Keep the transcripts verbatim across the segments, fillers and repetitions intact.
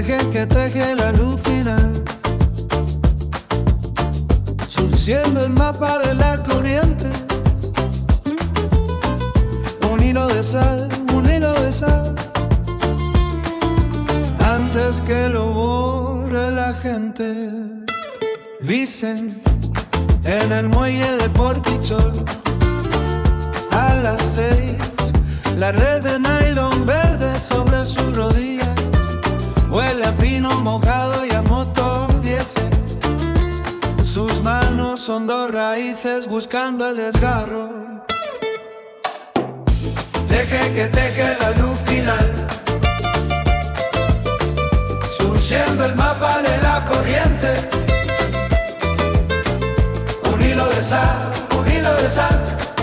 Deje que teje la luz final, surciendo el mapa de la corriente. Un hilo de sal, un hilo de sal, antes que lo borre la gente. Dicen en el muelle de Portichol, a las seis, la red de nylon verde sobre sus rodillas huele a pino mojado y a motor diésel. Sus manos son dos raíces buscando el desgarro. Deje que teje la luz final, surciendo el mapa de la corriente. Un hilo de sal, un hilo de sal,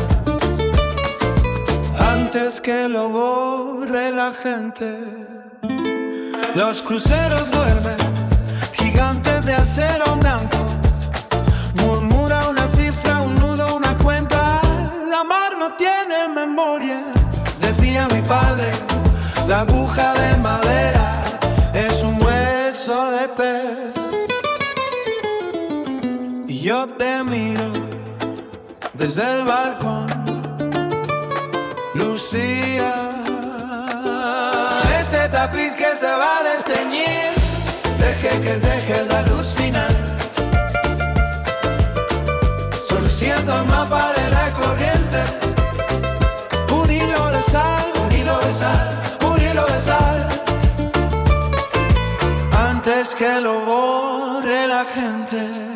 antes que lo borre la gente. Los cruceros duermen, gigantes de acero blanco. Murmura una cifra, un nudo, una cuenta. La mar no tiene memoria, decía mi padre. La aguja de madera es un hueso de pez. Y yo te miro desde el balcón, Lucía. Este tapiz que se va a desteñir, deje que deje la luz final, surciendo el mapa de la corriente. Un hilo de sal, un hilo de sal, un hilo de sal, antes que lo borre la gente.